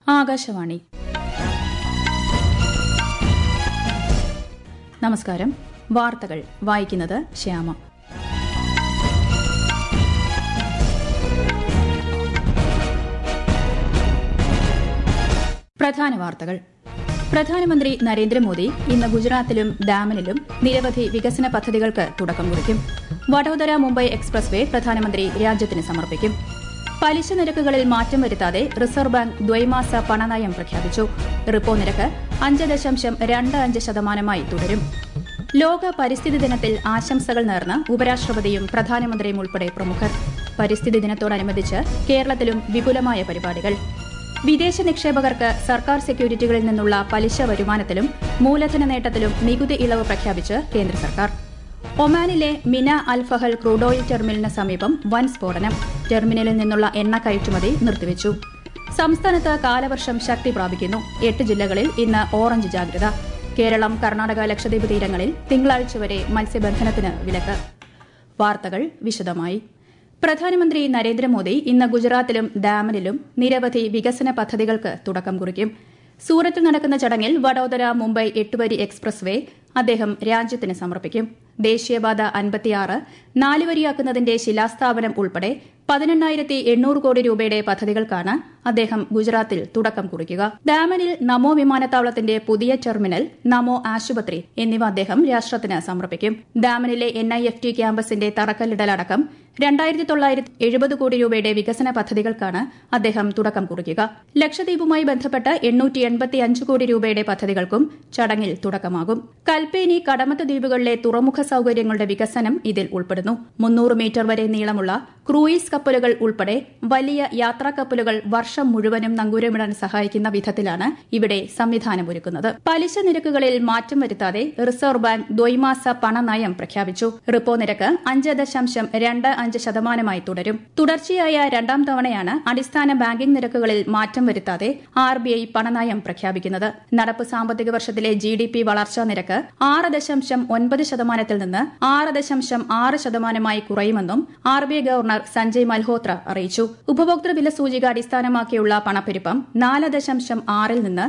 ആകാശവാണി. നമസ്കാരം. വാർത്തകൾ വായിക്കുന്നത് ശ്യാമ. പ്രധാന വാർത്തകൾ. പ്രധാനമന്ത്രി നരേന്ദ്രമോദി ഇന്ന് ഗുജറാത്തിലും ഡാമനിലും നിരവധി വികസന പദ്ധതികൾക്ക് തുടക്കം കുറിക്കും. വഡോദര മുംബൈ എക്സ്പ്രസ് വേ പ്രധാനമന്ത്രി രാജ്യത്തിന് സമർപ്പിക്കും. പലിശ നിരക്കുകളിൽ മാറ്റം വരുത്താതെ റിസർവ് ബാങ്ക് ദ്വൈമാസ പണനയം പ്രഖ്യാപിച്ചു. റിപ്പോ നിരക്ക് 5.25% തുടരും. ലോക പരിസ്ഥിതി ദിനത്തിൽ ആശംസകൾ നേർന്ന് ഉപരാഷ്ട്രപതിയും പ്രധാനമന്ത്രിയും ഉൾപ്പെടെ പ്രമുഖർ. പരിസ്ഥിതി ദിനത്തോടനുബന്ധിച്ച് കേരളത്തിലും വിപുലമായ പരിപാടികൾ. വിദേശ നിക്ഷേപകർക്ക് സർക്കാർ സെക്യൂരിറ്റികളിൽ നിന്നുള്ള പലിശ വരുമാനത്തിലും മൂലധന നേട്ടത്തിലും നികുതി ഇളവ് പ്രഖ്യാപിച്ച് കേന്ദ്ര സർക്കാർ. ഒമാനിലെ മിന അൽ ഫഹൽ ക്രൂഡ് ഓയിൽ ടെർമിനലിന് സമീപം വൻ സ്ഫോടനം. ടെർമിനലിൽ നിന്നുള്ള എണ്ണ കയറ്റുമതി നിർത്തിവച്ചു. സംസ്ഥാനത്ത് കാലവർഷം ശക്തി പ്രാപിക്കുന്നു. 8 ജില്ലകളിൽ ഇന്ന് ഓറഞ്ച് ജാഗ്രത. കേരളം, കർണാടക, ലക്ഷദ്വീപ് തീരങ്ങളിൽ തിങ്കളാഴ്ച വരെ മത്സ്യബന്ധനത്തിന് വിലക്ക്. വാർത്തകൾ വിശദമായി. പ്രധാനമന്ത്രി നരേന്ദ്രമോദി ഇന്ന് ഗുജറാത്തിലും ഡാമനിലും നിരവധി വികസന പദ്ധതികൾക്ക് തുടക്കം കുറിക്കും. സൂറത്തിൽ നടക്കുന്ന ചടങ്ങിൽ വഡോദര മുംബൈ 8-വരി എക്സ്പ്രസ് വേ അദ്ദേഹം രാജ്യത്തിന് സമർപ്പിക്കും. ദേശീയപാത 56 4-വരിയാക്കുന്നതിന്റെ ശിലാസ്ഥാപനം ഉൾപ്പെടെ 18,800 കോടി രൂപയുടെ പദ്ധതികൾക്കാണ് അദ്ദേഹം ഗുജറാത്തിൽ തുടക്കം കുറിക്കുക. ഡാമനിൽ നമോ വിമാനത്താവളത്തിന്റെ പുതിയ ടെർമിനൽ, നമോ ആശുപത്രി എന്നിവ അദ്ദേഹം രാഷ്ട്രത്തിന് സമർപ്പിക്കും. ഡാമനിലെ NIFT ക്യാമ്പസിന്റെ തറക്കല്ലിടലടക്കം 2,970 കോടി രൂപയുടെ വികസന പദ്ധതികൾക്കാണ് അദ്ദേഹം തുടക്കം കുറിക്കുക. ലക്ഷദ്വീപുമായി ബന്ധപ്പെട്ട് 885 കോടി രൂപയുടെ പദ്ധതികൾക്കും ചടങ്ങിൽ തുടക്കമാകും. കൽപ്പേനി, കടമത്ത് ദ്വീപുകളിലെ തുറമുഖ സൌകര്യങ്ങളുടെ വികസനം ഇതിൽ ഉൾപ്പെടുന്നു. 300 മീറ്റർ വരെ നീളമുള്ള ക്രൂയിസ് കപ്പലുകൾ ഉൾപ്പെടെ വലിയ യാത്രാ കപ്പലുകൾ വർഷം മുഴുവനും നങ്കൂരമിടാൻ സഹായിക്കുന്ന വിധത്തിലാണ് ഇവിടെ സംവിധാനമൊരുക്കുന്നത്. പലിശ നിരക്കുകളിൽ മാറ്റം വരുത്താതെ റിസർവ് ബാങ്ക് ദ്വൈമാസ പണനയം പ്രഖ്യാപിച്ചു. റിപ്പോ നിരക്ക് 5.25% തുടരും. തുടർച്ചയായ രണ്ടാം തവണയാണ് അടിസ്ഥാന ബാങ്കിംഗ് നിരക്കുകളിൽ മാറ്റം വരുത്താതെ RBI പണനയം പ്രഖ്യാപിക്കുന്നത്. നടപ്പ് സാമ്പത്തിക വർഷത്തിലെ GDP വളർച്ചാ നിരക്ക് 6.9% നിന്ന് 6.6% കുറയുമെന്നും RBI ഗവർണർ സഞ്ജയ് മൽഹോത്ര അറിയിച്ചു. ഉപഭോക്തൃ വില സൂചിക അടിസ്ഥാനമാക്കിയുള്ള പണപ്പെരുപ്പം 4.6 നിന്ന്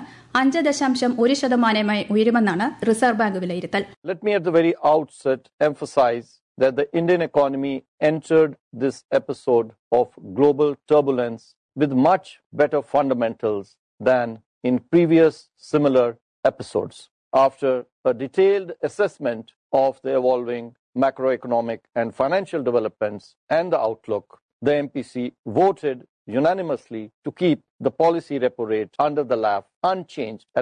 5.1% ഉയരുമെന്നാണ് റിസർവ് ബാങ്ക് വിലയിരുത്തൽ. Let me at the very outset emphasize that the Indian economy entered this episode of global turbulence with much better fundamentals than in previous similar episodes. After a detailed assessment of the evolving macroeconomic and financial developments and the outlook, the MPC voted unanimously to keep the policy repo rate under the LAF unchanged at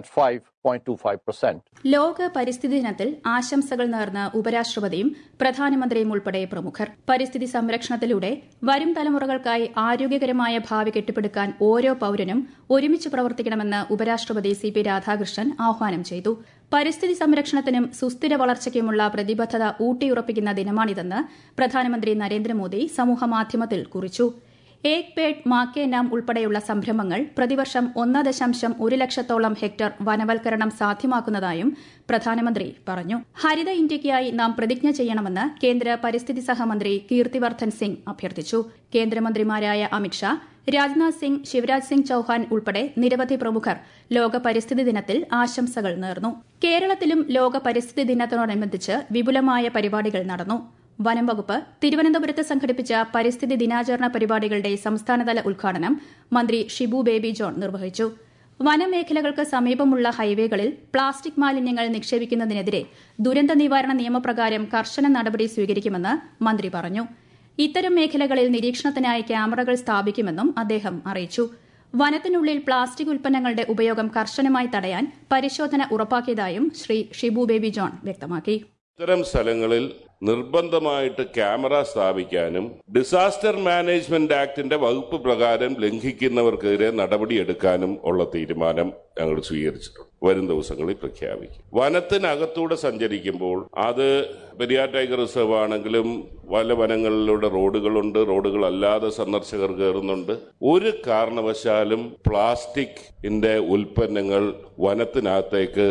5.25%. ലോക പരിസ്ഥിതി ദിനത്തിൽ ആശംസകൾ നേർന്ന ഉപരാഷ്ട്രപതിയും പ്രധാനമന്ത്രിയും ഉൾപ്പെടെ പ്രമുഖർ. പരിസ്ഥിതി സംരക്ഷണത്തിലൂടെ വരും തലമുറകൾക്കായി ആരോഗ്യകരമായ ഭാവി കെട്ടിപ്പടുക്കാൻ ഓരോ പൌരനും ഒരുമിച്ച് പ്രവർത്തിക്കണമെന്ന് ഉപരാഷ്ട്രപതി CP രാധാകൃഷ്ണൻ ആഹ്വാനം ചെയ്തു. പരിസ്ഥിതി സംരക്ഷണത്തിനും സുസ്ഥിര വളർച്ചയ്ക്കുമുള്ള പ്രതിബദ്ധത ഊട്ടിയുറപ്പിക്കുന്ന ദിനമാണിതെന്ന് പ്രധാനമന്ത്രി നരേന്ദ്രമോദി സമൂഹമാധ്യമത്തിൽ കുറിച്ചു. ഏക് പേഡ് മാ കെ നാം ഉൾപ്പെടെയുള്ള സംരംഭങ്ങൾ പ്രതിവർഷം 1.1 ലക്ഷത്തോളം ഹെക്ടർ വനവൽക്കരണം സാധ്യമാക്കുന്നതായും പ്രധാനമന്ത്രി പറഞ്ഞു. ഹരിത ഇന്ത്യയ്ക്കായി നാം പ്രതിജ്ഞ ചെയ്യണമെന്ന് കേന്ദ്ര പരിസ്ഥിതി സഹമന്ത്രി കീർത്തിവർദ്ധൻ സിംഗ് അഭ്യർത്ഥിച്ചു. കേന്ദ്രമന്ത്രിമാരായ അമിത്ഷാ, രാജ്നാഥ് സിംഗ്, ശിവരാജ് സിംഗ് ചൌഹാൻ ഉൾപ്പെടെ നിരവധി പ്രമുഖർ ലോക പരിസ്ഥിതി ദിനത്തിൽ ആശംസകൾ നേർന്നു. കേരളത്തിലും ലോക പരിസ്ഥിതി ദിനത്തോടനുബന്ധിച്ച് വിപുലമായ പരിപാടികൾ നടന്നു. വനം വകുപ്പ് തിരുവനന്തപുരത്ത് സംഘടിപ്പിച്ച പരിസ്ഥിതി ദിനാചരണ പരിപാടികളുടെ സംസ്ഥാനതല ഉദ്ഘാടനം മന്ത്രി ഷിബു ബേബി ജോൺ നിർവഹിച്ചു. വനമേഖലകൾക്ക് സമീപമുള്ള ഹൈവേകളിൽ പ്ലാസ്റ്റിക് മാലിന്യങ്ങൾ നിക്ഷേപിക്കുന്നതിനെതിരെ ദുരന്ത നിവാരണ നിയമപ്രകാരം കർശന നടപടി സ്വീകരിക്കുമെന്ന് മന്ത്രി പറഞ്ഞു. ഇത്തരം മേഖലകളിൽ നിരീക്ഷണത്തിനായി ക്യാമറകൾ സ്ഥാപിക്കുമെന്നും അദ്ദേഹം അറിയിച്ചു. വനത്തിനുള്ളിൽ പ്ലാസ്റ്റിക് ഉൽപ്പന്നങ്ങളുടെ ഉപയോഗം കർശനമായി തടയാൻ പരിശോധന ഉറപ്പാക്കിയതായും ശ്രീ ഷിബു ബേബി ജോൺ വ്യക്തമാക്കി. ഇത്തരം സ്ഥലങ്ങളിൽ നിർബന്ധമായിട്ട് ക്യാമറ സ്ഥാപിക്കാനും ഡിസാസ്റ്റർ മാനേജ്മെന്റ് ആക്ടിന്റെ വകുപ്പ് പ്രകാരം ലംഘിക്കുന്നവർക്കെതിരെ നടപടിയെടുക്കാനും ഉള്ള തീരുമാനം ഞങ്ങൾ സ്വീകരിച്ചിട്ടുണ്ട്. വരും ദിവസങ്ങളിൽ പ്രഖ്യാപിക്കും. വനത്തിനകത്തൂടെ സഞ്ചരിക്കുമ്പോൾ അത് പെരിയാർ ടൈഗർ റിസർവ് ആണെങ്കിലും വല്ല വനങ്ങളിലൂടെ റോഡുകളുണ്ട്, റോഡുകളല്ലാതെ സന്ദർശകർ കയറുന്നുണ്ട്. ഒരു കാരണവശാലും പ്ലാസ്റ്റിക്കിന്റെ ഉൽപ്പന്നങ്ങൾ വനത്തിനകത്തേക്ക്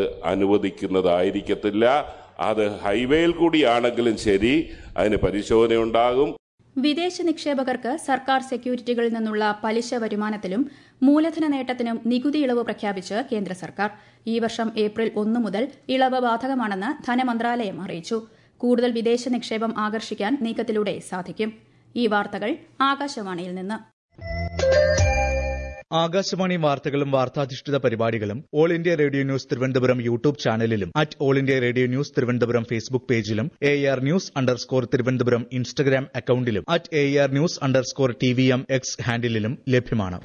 അനുവദിക്കുന്നതായിരിക്കത്തില്ല. അത് ഹൈവേയിൽ കൂടിയാണെങ്കിലും ശരി, അതിന് പരിശോധനയുണ്ടാകും. വിദേശ നിക്ഷേപകർക്ക് സർക്കാർ സെക്യൂരിറ്റികളിൽ നിന്നുള്ള പലിശ വരുമാനത്തിലും മൂലധന നേട്ടത്തിനും നികുതി ഇളവ് പ്രഖ്യാപിച്ച് കേന്ദ്ര സർക്കാർ. ഈ വർഷം ഏപ്രിൽ 1 മുതൽ ഇളവ് ബാധകമാണെന്ന് ധനമന്ത്രാലയം അറിയിച്ചു. കൂടുതൽ വിദേശ നിക്ഷേപം ആകർഷിക്കാൻ നീക്കത്തിലൂടെ സാധിക്കും. ഈ വാർത്തകൾ ആകാശവാണിയിൽ നിന്ന്. ആകാശവാണി വാർത്തകളും വാർത്താധിഷ്ഠിത പരിപാടികളും All India Radio News Thiruvananthapuram YouTube ചാനലിലും All India Radio News Thiruvananthapuram Facebook പേജിലും AR News_ തിരുവനന്തപുരം ഇൻസ്റ്റഗ്രാം അക്കൌണ്ടിലും AR News_TVM X ഹാൻഡിലും ലഭ്യമാണ്.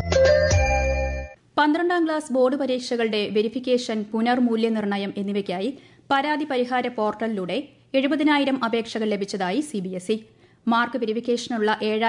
12ാം ക്ലാസ് ബോർഡ് പരീക്ഷകളുടെ വെരിഫിക്കേഷൻ, പുനർമൂല്യനിർണ്ണയം എന്നിവയ്ക്കായി പരാതി പരിഹാര പോർട്ടലിലൂടെ 70,000 അപേക്ഷകൾ ലഭിച്ചതായി CBSE. മാർക്ക് വെരിഫിക്കേഷനുള്ള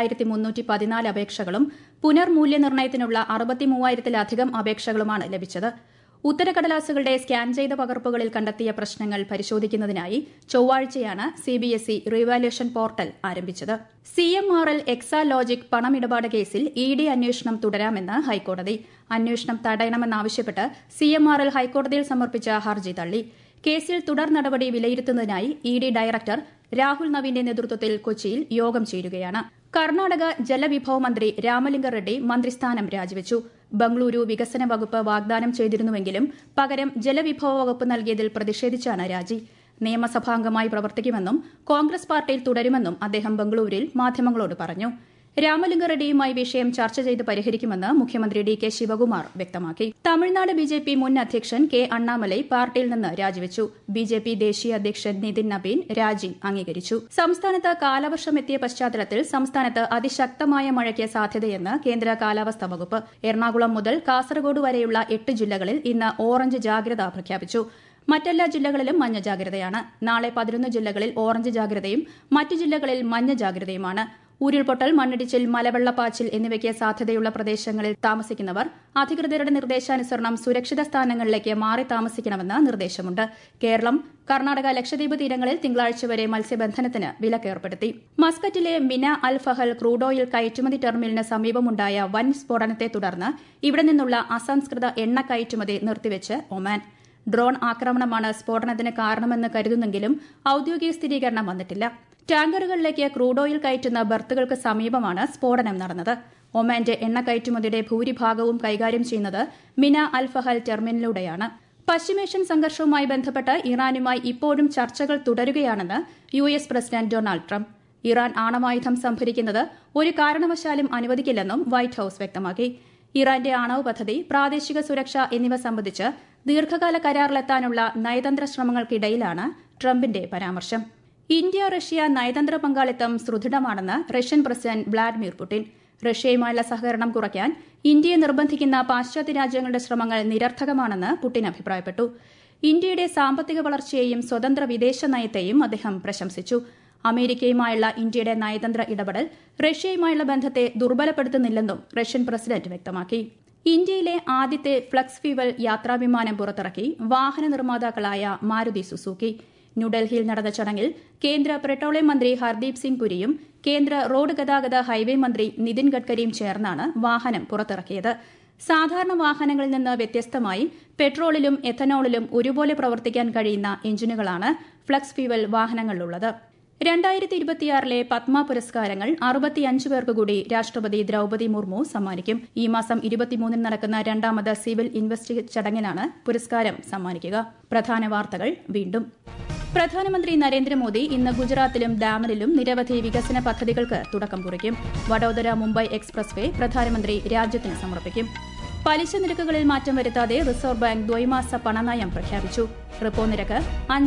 7,314 അപേക്ഷകളും പുനർമൂല്യനിർണ്ണയത്തിനുള്ള 63,000-ലധികം അപേക്ഷകളുമാണ് ലഭിച്ചത്. ഉത്തരക്കടലാസുകളുടെ സ്കാൻ ചെയ്ത പകർപ്പുകളിൽ കണ്ടെത്തിയ പ്രശ്നങ്ങൾ പരിശോധിക്കുന്നതിനായി ചൊവ്വാഴ്ചയാണ് CBSE റീവാലുവേഷൻ പോർട്ടൽ ആരംഭിച്ചത്. CMRL എക്സാലോജിക് പണമിടപാട് കേസിൽ ED അന്വേഷണം തുടരാമെന്ന് ഹൈക്കോടതി. അന്വേഷണം തടയണമെന്നാവശ്യപ്പെട്ട് CMRL ഹൈക്കോടതിയിൽ സമർപ്പിച്ച ഹർജി തള്ളി. കേസിൽ തുടർ നടപടി വിലയിരുത്തുന്നതിനായി ED ഡയറക്ടർ രാഹുൽ നവീന്റെ നേതൃത്വത്തിൽ കൊച്ചിയിൽ യോഗം ചേരുകയാണ്. കർണാടക ജലവിഭവ മന്ത്രി രാമലിംഗ റെഡ്ഡി മന്ത്രിസ്ഥാനം രാജിവെച്ചു. ബംഗളൂരു വികസന വകുപ്പ് വാഗ്ദാനം ചെയ്തിരുന്നുവെങ്കിലും പകരം ജലവിഭവ വകുപ്പ് നൽകിയതിൽ പ്രതിഷേധിച്ചാണ് രാജി. നിയമസഭാംഗമായി പ്രവർത്തിക്കുമെന്നും കോൺഗ്രസ് പാർട്ടിയിൽ തുടരുമെന്നും അദ്ദേഹം ബംഗളൂരുവിൽ മാധ്യമങ്ങളോട് പറഞ്ഞു. രാമലിംഗ റെഡ്ഡിയുമായി വിഷയം ചർച്ച ചെയ്ത് പരിഹരിക്കുമെന്ന് മുഖ്യമന്ത്രി DK ശിവകുമാർ വ്യക്തമാക്കി. തമിഴ്നാട് BJP മുൻ അധ്യക്ഷൻ K. അണ്ണാമലൈ പാർട്ടിയിൽ നിന്ന് രാജിവെച്ചു. BJP ദേശീയ അധ്യക്ഷൻ നിതിൻ നബീൻ രാജി അംഗീകരിച്ചു. സംസ്ഥാനത്ത് കാലവർഷം എത്തിയ പശ്ചാത്തലത്തിൽ സംസ്ഥാനത്ത് അതിശക്തമായ മഴയ്ക്ക് സാധ്യതയെന്ന് കേന്ദ്ര കാലാവസ്ഥാ വകുപ്പ്. എറണാകുളം മുതൽ കാസർഗോഡ് വരെയുള്ള 8 ജില്ലകളിൽ ഇന്ന് ഓറഞ്ച് ജാഗ്രത പ്രഖ്യാപിച്ചു. മറ്റെല്ലാ ജില്ലകളിലും മഞ്ഞ ജാഗ്രതയാണ്. നാളെ 11 ജില്ലകളിൽ ഓറഞ്ച് ജാഗ്രതയും മറ്റ് ജില്ലകളിൽ മഞ്ഞ ജാഗ്രതയുമാണ്. ഉരുൾപൊട്ടൽ, മണ്ണിടിച്ചിൽ, മലവെള്ളപ്പാച്ചിൽ എന്നിവയ്ക്ക് സാധ്യതയുള്ള പ്രദേശങ്ങളിൽ താമസിക്കുന്നവർ അധികൃതരുടെ നിർദ്ദേശാനുസരണം സുരക്ഷിത സ്ഥാനങ്ങളിലേക്ക് മാറി താമസിക്കണമെന്ന് നിർദ്ദേശമുണ്ട്. കേരളം, കർണാടക, ലക്ഷദ്വീപ് തീരങ്ങളിൽ തിങ്കളാഴ്ച വരെ മത്സ്യബന്ധനത്തിന് വിലക്കേർപ്പെടുത്തി. മസ്കറ്റിലെ മിന അൽ ഫഹൽ ക്രൂഡ് ഓയിൽ കയറ്റുമതി ടെർമിനലിന് സമീപമുണ്ടായ വൻ സ്ഫോടനത്തെ തുടർന്ന് ഇവിടെ നിന്നുള്ള അസംസ്കൃത എണ്ണ കയറ്റുമതി നിർത്തിവെച്ച് ഒമാൻ. ഡ്രോൺ ആക്രമണമാണ് സ്ഫോടനത്തിന് കാരണമെന്ന് കരുതുന്നെങ്കിലും ഔദ്യോഗിക സ്ഥിരീകരണം വന്നിട്ടില്ല. ടാങ്കറുകളിലേക്ക് ക്രൂഡ് ഓയിൽ കയറ്റുന്ന ബർത്തുകൾക്ക് സമീപമാണ് സ്ഫോടനം നടന്നത്. ഒമാന്റെ എണ്ണ കയറ്റുമതിയുടെ ഭൂരിഭാഗവും കൈകാര്യം ചെയ്യുന്നത് മിന അൽ ഫഹൽ ടെർമിനലിലൂടെയാണ്. പശ്ചിമേഷ്യൻ സംഘർഷവുമായി ബന്ധപ്പെട്ട് ഇറാനുമായി ഇപ്പോഴും ചർച്ചകൾ തുടരുകയാണെന്ന് US president Donald Trump. Iran ആണവായുധം സംഭരിക്കുന്നത് ഒരു കാരണവശാലും അനുവദിക്കില്ലെന്നും വൈറ്റ് ഹൌസ് വ്യക്തമാക്കി. ഇറാന്റെ ആണവ പദ്ധതി, പ്രാദേശിക സുരക്ഷ എന്നിവ സംബന്ധിച്ച് ദീർഘകാല കരാറിലെത്താനുള്ള നയതന്ത്ര ശ്രമങ്ങൾക്കിടയിലാണ് ട്രംപിന്റെ പരാമർശം. ഇന്ത്യ റഷ്യ നയതന്ത്ര പങ്കാളിത്തം സുദൃഢമാണെന്ന് റഷ്യൻ പ്രസിഡന്റ് വ്ളാഡിമിർ പുടിൻ. റഷ്യയുമായുള്ള സഹകരണം കുറയ്ക്കാൻ ഇന്ത്യയെ നിർബന്ധിക്കുന്ന പാശ്ചാത്യ രാജ്യങ്ങളുടെ ശ്രമങ്ങൾ നിരർത്ഥകമാണെന്ന് പുടിൻ അഭിപ്രായപ്പെട്ടു. ഇന്ത്യയുടെ സാമ്പത്തിക വളർച്ചയെയും സ്വതന്ത്ര വിദേശ നയത്തെയും അദ്ദേഹം പ്രശംസിച്ചു. അമേരിക്കയുമായുള്ള ഇന്ത്യയുടെ നയതന്ത്ര ഇടപെടൽ റഷ്യയുമായുള്ള ബന്ധത്തെ ദുർബലപ്പെടുത്തുന്നില്ലെന്നും റഷ്യൻ പ്രസിഡന്റ് വ്യക്തമാക്കി. ഇന്ത്യയിലെ ആദ്യത്തെ ഫ്ലക്സ് ഫ്യൂവൽ യാത്രാവിമാനം പുറത്തിറക്കി വാഹന നിർമ്മാതാക്കളായ മാരുതി സുസുക്കി. ന്യൂഡൽഹിയിൽ നടന്ന ചടങ്ങിൽ കേന്ദ്ര പെട്രോളിയം മന്ത്രി ഹർദീപ് സിംഗ് പുരിയും കേന്ദ്ര റോഡ് ഗതാഗത ഹൈവേ മന്ത്രി നിതിൻ ഗഡ്കരിയും ചേർന്നാണ് വാഹനം പുറത്തിറക്കിയത്. സാധാരണ വാഹനങ്ങളിൽ നിന്ന് വ്യത്യസ്തമായി പെട്രോളിലും എഥനോളിലും ഒരുപോലെ പ്രവർത്തിക്കാൻ കഴിയുന്ന എഞ്ചിനുകളാണ് ഫ്ലക്സ് ഫ്യൂവൽ വാഹനങ്ങളിലുള്ളത്. 2026 പത്മ പുരസ്കാരങ്ങൾ 65 പേർക്ക് കൂടി രാഷ്ട്രപതി ദ്രൌപദി മുർമു സമ്മാനിക്കും. ഈ മാസം 23 നടക്കുന്ന 2ാമത് സിവിൽ ഇൻവെസ്റ്റിഗേറ്റ് ചടങ്ങിലാണ് പുരസ്കാരം സമ്മാനിക്കുക. പ്രധാന വാർത്തകൾ വീണ്ടും. പ്രധാനമന്ത്രി നരേന്ദ്രമോദി ഇന്ന് ഗുജറാത്തിലും ഡാമനിലും നിരവധി വികസന പദ്ധതികൾക്ക് തുടക്കം കുറിക്കും. വഡോദര മുംബൈ എക്സ്പ്രസ് വേ പ്രധാനമന്ത്രി രാജ്യത്തിന് സമർപ്പിക്കും. പലിശ നിരക്കുകളിൽ മാറ്റം വരുത്താതെ റിസർവ് ബാങ്ക് ദ്വൈമാസ പണനയം പ്രഖ്യാപിച്ചു. റിപ്പോ നിരക്ക്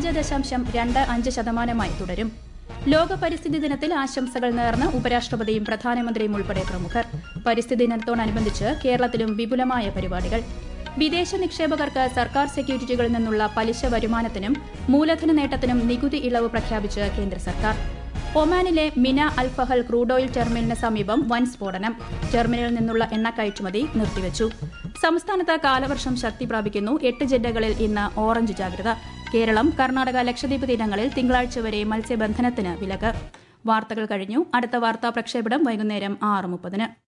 5.25% തുടരും. ലോക പരിസ്ഥിതി ദിനത്തിൽ ആശംസകൾ നേർന്ന് ഉപരാഷ്ട്രപതിയും പ്രധാനമന്ത്രിയും ഉൾപ്പെടെ പ്രമുഖർ. പരിസ്ഥിതി ദിനത്തോടനുബന്ധിച്ച് കേരളത്തിലും വിപുലമായ പരിപാടികൾ. വിദേശ നിക്ഷേപകർക്ക് സർക്കാർ സെക്യൂരിറ്റികളിൽ നിന്നുള്ള പലിശ വരുമാനത്തിനും മൂലധന നേട്ടത്തിനും നികുതി ഇളവ് പ്രഖ്യാപിച്ച് കേന്ദ്ര സർക്കാർ. ഒമാനിലെ മിന അൽ ഫഹൽ ക്രൂഡ് ഓയിൽ ടെർമിനലിന് സമീപം വൻ സ്ഫോടനം. ടെർമിനലിൽ നിന്നുള്ള എണ്ണ കയറ്റുമതി നിർത്തിവച്ചു. സംസ്ഥാനത്ത് കാലവർഷം ശക്തി പ്രാപിക്കുന്നു. 8 ജില്ലകളിൽ ഇന്ന് ഓറഞ്ച് ജാഗ്രത. കേരളം, കർണാടക, ലക്ഷദ്വീപ് തീരങ്ങളിൽ തിങ്കളാഴ്ച വരെ മത്സ്യബന്ധനത്തിന് വിലക്ക്. വാർത്തകൾ കഴിഞ്ഞു. അടുത്ത വാർത്താ പ്രക്ഷേപണം വൈകുന്നേരം 6:30.